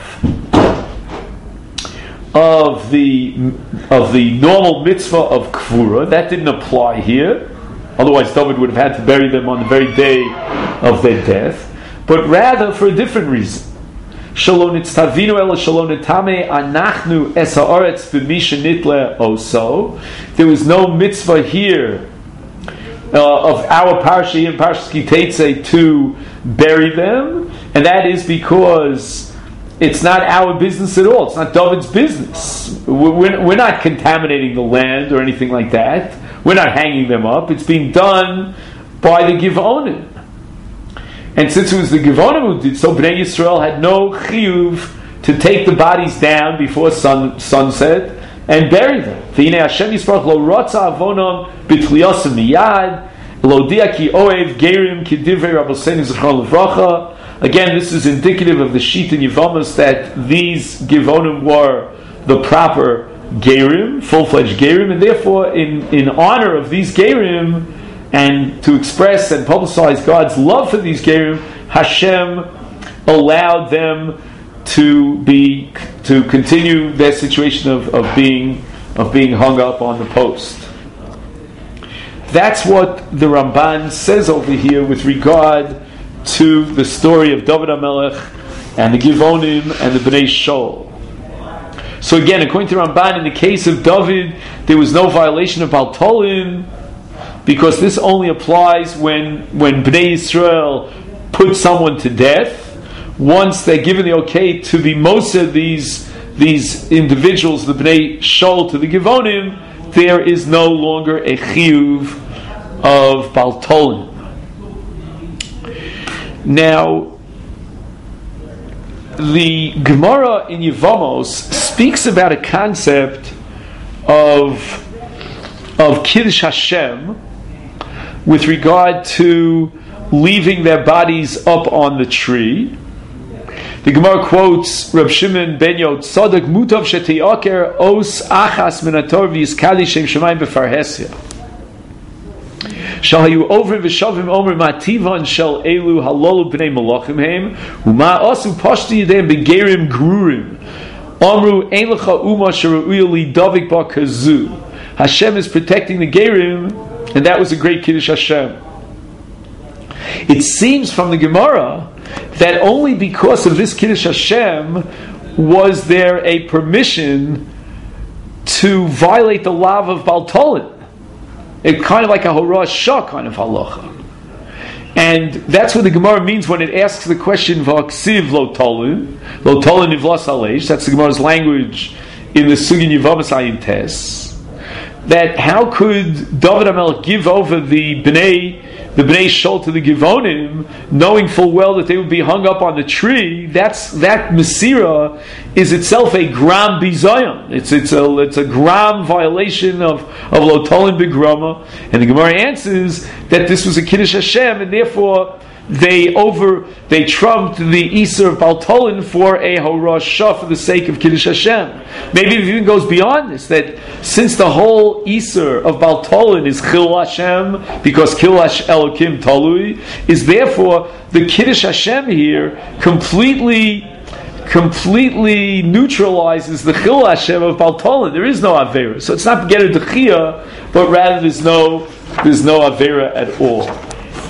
S1: of the of the normal mitzvah of Kvura. That didn't apply here. Otherwise, David would have had to bury them on the very day of their death, but rather for a different reason. Shalom nitztavinu ela shalom nitame anachnu es haaretz b'misha nitle oso. There was no mitzvah here uh, of our parsha and Parshas Ki Teitzei to bury them, and that is because it's not our business at all. It's not David's business. We're, we're not contaminating the land or anything like that. We're not hanging them up. It's being done by the Givonim. And since it was the Givonim who did so, Bnei Yisrael had no chiyuv to take the bodies down before sun, sunset and bury them. V'hinei Hashem Yisparach lo rotza avonam b'tliyosim miyad lo dia ki oev gerim ki divrei Rabbeinu Zichron Levracha. Again, this is indicative of the Shit and Yevamos that these Givonim were the proper gerim, full-fledged gerim, and therefore, in, in honor of these gerim, and to express and publicize God's love for these gerim, Hashem allowed them to be to continue their situation of, of being of being hung up on the post. That's what the Ramban says over here with regard to the story of David HaMelech and the Givonim and the Bnei Shaul. So again, according to Ramban, in the case of David, there was no violation of Baltolim, because this only applies when when Bnei Yisrael put someone to death. Once they're given the okay to be Moshe, these these individuals, the Bnei Shaul to the Givonim, there is no longer a chiyuv of Baltolim. Now, the Gemara in Yevamos speaks about a concept of of Kiddush Hashem with regard to leaving their bodies up on the tree. The Gemara quotes Reb Shimon ben Yod Tzadok Mutav sheteyaker os achas minator v'yiskali shem shemayim b'farhesia. Shahayu over v'shavim omer mativan shel elu halolu b'nei malachim heim u'ma asu pashti yedem begerim grurim amru ein lecha uma sheru'uya li davik ba kazu. Hashem is protecting the gerim, and that was a great Kiddush Hashem. It seems from the Gemara that only because of this Kiddush Hashem was there a permission to violate the law of Baltolim. It's kind of like a Horah Shah kind of halacha. And that's what the Gemara means when it asks the question V'aksiv lo tolim, lo tolim nivlas aleish. That's the Gemara's language in the Sugin Yevamos Ayin Tes. That how could David HaMelech give over the Bnei the Bnei Shaul to the Givonim, knowing full well that they would be hung up on the tree? That's that Mesira is itself a gram bizayon. It's it's a it's a gram violation of of Lotolim Bigrama, and the Gemara answers that this was a Kiddush Hashem, and therefore they over they trumped the Isur of Baltolin for a Horah Shah for the sake of Kiddush Hashem. Maybe it even goes beyond this, that since the whole Isur of Baltolin is Chil Hashem, because Chil Elokim Talui, is therefore the Kiddush Hashem here completely completely neutralizes the Chil Hashem of Baltolin. There is no Avera. So it's not Gerer Dechia, but rather there's no there's no Avera at all.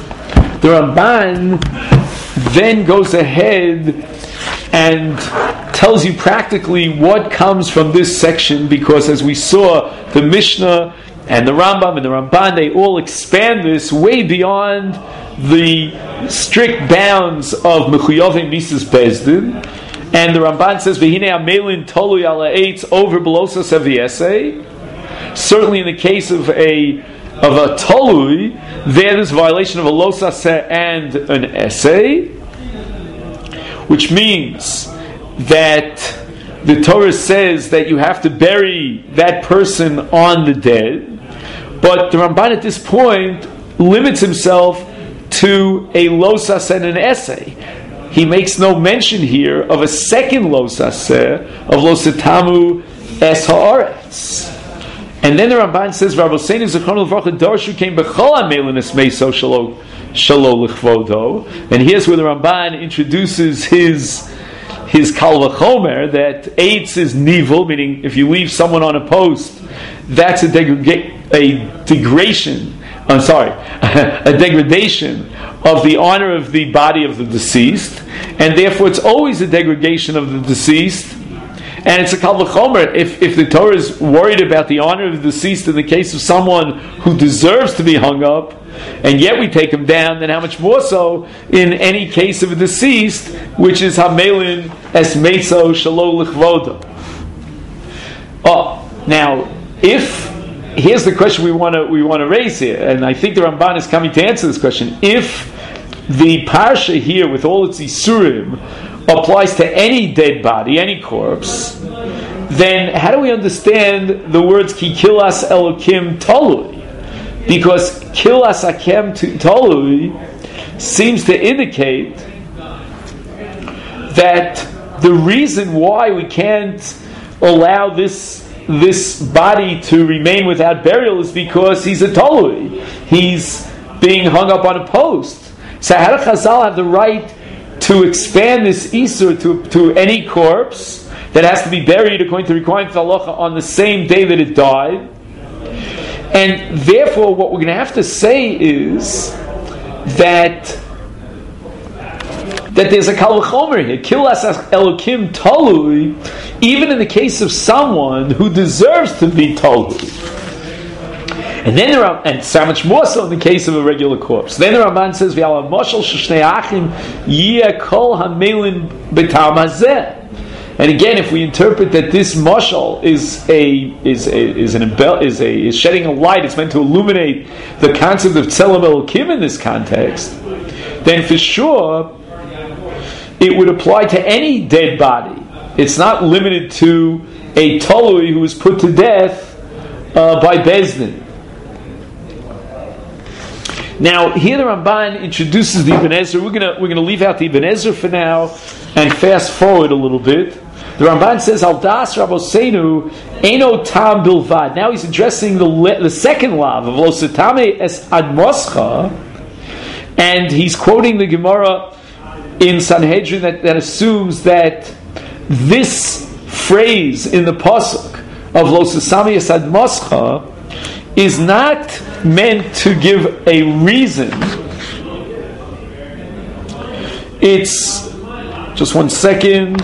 S1: The Ramban then goes ahead and tells you practically what comes from this section, because as we saw, the Mishnah and the Rambam and the Ramban, they all expand this way beyond the strict bounds of Mechuyavim Mises Bezdin. And the Ramban says, V'hine amelin tolui ala eitz over belosa seviyese. Certainly in the case of a of a tolui, there is a violation of a losaseh and an essay, which means that the Torah says that you have to bury that person on the dead. But the Ramban at this point limits himself to a losas and an essay. He makes no mention here of a second losaseh of losetamu es haaretz. And then the Ramban says, Rabboseinu Zichrono Livracha Darshu came b'chol hamelin es meiso shalo shalo lichvodo. And here's where the Ramban introduces his his kal v'chomer, that eitz is nivul, meaning if you leave someone on a post, that's a, degrega- a degradation, I'm sorry, a degradation of the honor of the body of the deceased, and therefore it's always a degradation of the deceased, and it's a kal v'chomer. If, if the Torah is worried about the honor of the deceased in the case of someone who deserves to be hung up, and yet we take him down, then how much more so in any case of a deceased, which is hamelin es meiso shalo lichvodo. Oh, now, if here's the question we want to we want to raise here, and I think the Ramban is coming to answer this question. If the parsha here, with all its isurim, applies to any dead body, any corpse, then how do we understand the words ki kilas elokim tolui? Because kilas akem tolui seems to indicate that the reason why we can't allow this this body to remain without burial is because he's a tolui. He's being hung up on a post. So how do Chazal have the right to expand this isur to, to any corpse that has to be buried according to the requirements of halacha on the same day that it died? And therefore what we're going to have to say is that that there's a kal v'chomer here. Kilas elokim tolui, even in the case of someone who deserves to be tolui. And then there are, and so much more so in the case of a regular corpse. Then the Ramban says, "V'al moshel sheshnei achim yeh kol hamelin b'tam hazeh." And again, if we interpret that this mashal is a is a, is an is a is shedding a light, it's meant to illuminate the concept of tzelem elokim in this context, then for sure it would apply to any dead body. It's not limited to a tolui who was put to death uh, by Bezdin. Now, here the Ramban introduces the Ibn Ezra. We're gonna we're gonna leave out the Ibn Ezra for now and fast forward a little bit. The Ramban says, "Al das Rabboseinu eno tam bilvad." Now he's addressing the le- the second lav of Lositame es ad moscha, and he's quoting the Gemara in Sanhedrin that, that assumes that this phrase in the pasuk of Lositame es ad moscha is not meant to give a reason. It's just one second.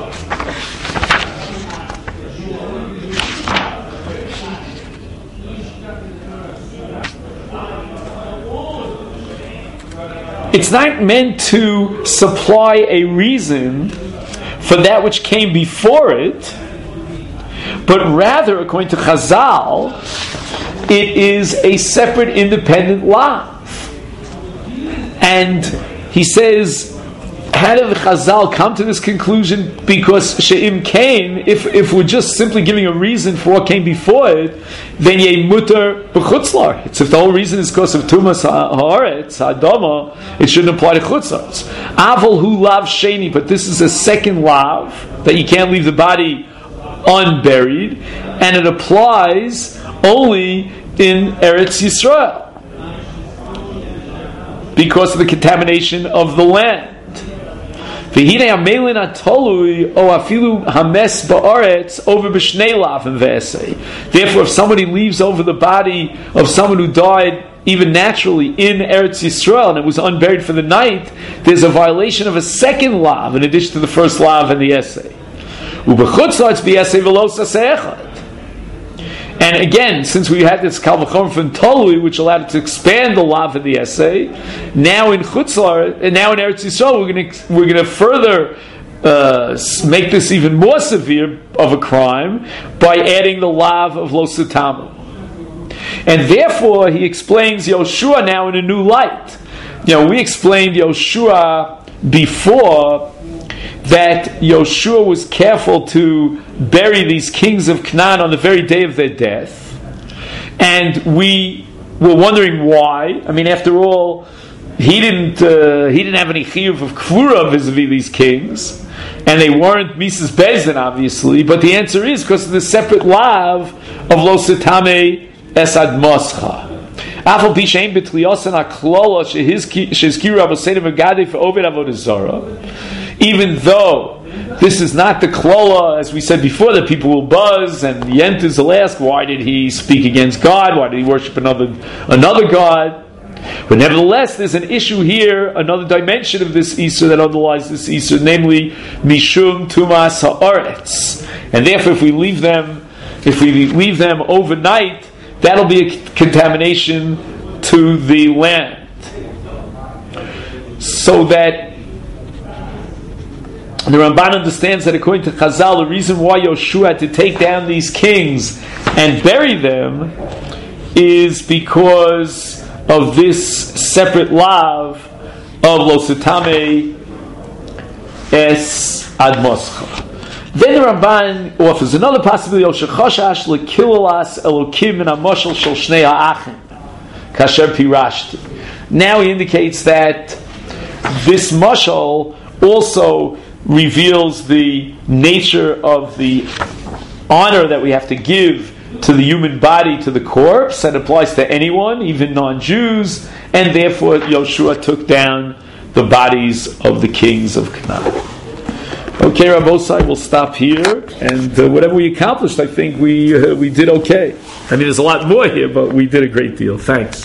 S1: It's not meant to supply a reason for that which came before it, but rather, according to Chazal, it is a separate, independent lav. And he says, how did the Chazal come to this conclusion? Because she'im came, if if we're just simply giving a reason for what came before it, then ye mutter b'chutzlar. It's if the whole reason is because of tumas haaretz hadama, it shouldn't apply to chutzlars. Aval hu lav sheni, but this is a second lav that you can't leave the body unburied, and it applies only in Eretz Yisrael because of the contamination of the land. Therefore, if somebody leaves over the body of someone who died even naturally in Eretz Yisrael and it was unburied for the night, there's a violation of a second lav in addition to the first lav and the essay. Ubechutz b'yaseh v'lo saseh echad. And again, since we had this Kal V'chomer from Tolui, which allowed it to expand the lav of the essay, now in Chutzlar, and now in Eretz Yisrael, we're going to we're going to further uh, make this even more severe of a crime by adding the lav of Lo Satamu. And therefore, he explains Yoshua now in a new light. You know, we explained Yoshua before that Yoshua was careful to bury these kings of Canaan on the very day of their death. And we were wondering why. I mean, after all, he didn't uh, he didn't have any chiyuv of kvura vis-a-vis these kings. And they weren't Mises Bezin, obviously. But the answer is because of the separate lav of Lo Satame Esad Moscha. Afal Pishain B'Tliyosan HaKlola Shehizkiru Avoseinu V'Gadei for Oved Avodah Zarah. Even though this is not the klola, as we said before, that people will buzz and Yentus will ask, why did he speak against God? Why did he worship another another God? But nevertheless, there's an issue here, another dimension of this Isur that underlies this Isur, namely Mishum Tumas Ha'aretz. And therefore, if we leave them, if we leave them overnight, that'll be a contamination to the land. So that the Ramban understands that according to Chazal, the reason why Yoshua had to take down these kings and bury them is because of this separate lav of Lo Satame Es Ad Moscha. Then the Ramban offers another possibility of Shechoshash Lekilalas Elokim in Amoshel Shel Shnei Ha'achim Kasher Pirashti. Now he indicates that this mashal also reveals the nature of the honor that we have to give to the human body, to the corpse, that applies to anyone, even non-Jews, and therefore Yoshua took down the bodies of the kings of Canaan. Okay, Rabbosai, we'll stop here, and uh, whatever we accomplished, I think we uh, we did okay. I mean, there's a lot more here, but we did a great deal. Thanks.